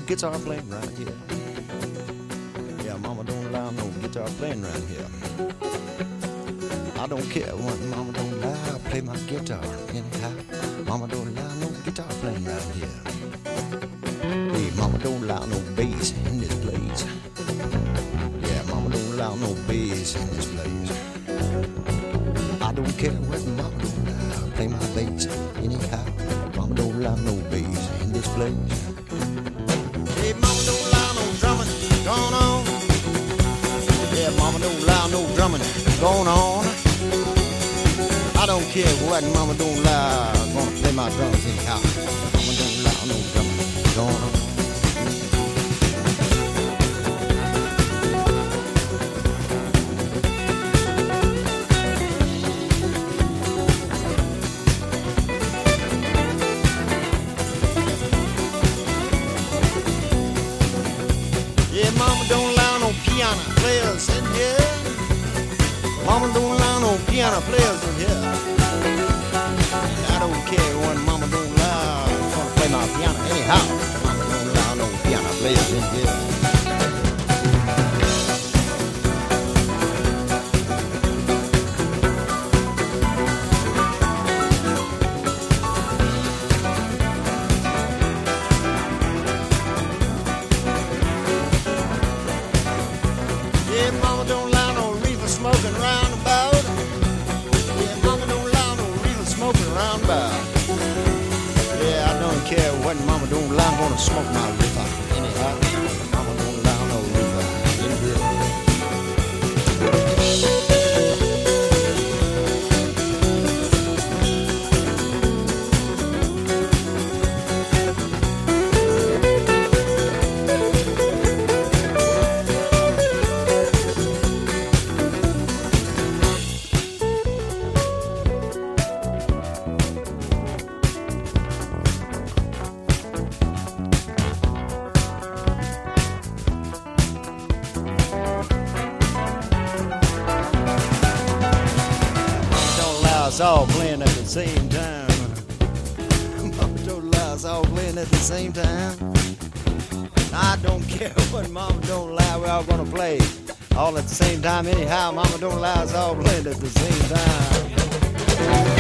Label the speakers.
Speaker 1: guitar playing right here. Yeah, mama don't allow no guitar playing right here. I don't care what mama don't allow, I play my guitar anyhow. Mama don't allow no guitar playing right here. Hey, mama don't allow no bass in this place. Yeah, mama don't allow no bass in this place. I don't care what mama don't allow, I play my bass anyhow. Mama don't allow no bass in this place. Hey, mama don't allow no drumming going on. Yeah, mama don't allow no drumming going on. I don't care what mama don't allow, I'm gonna play my drums anyhow. Mama don't allow no drumming going on. Yeah, mama don't allow no piano players in here. Mama don't allow no piano players in here. I don't care what mama don't allow, I'm gonna play my piano anyhow. Mama don't allow no piano players in here. Yeah, mama don't allow no reefer smoking round about. Yeah, mama don't allow no reefer smoking round about. Yeah, I don't care what mama don't allow, I'm gonna smoke my reefer anyhow. Mama don't allow no reefer in here. Us all playing at the same time. Mama don't allow us all playing at the same time. I don't care what mama don't allow, we're all gonna play all at the same time anyhow. Mama don't allow us all playing at the same time.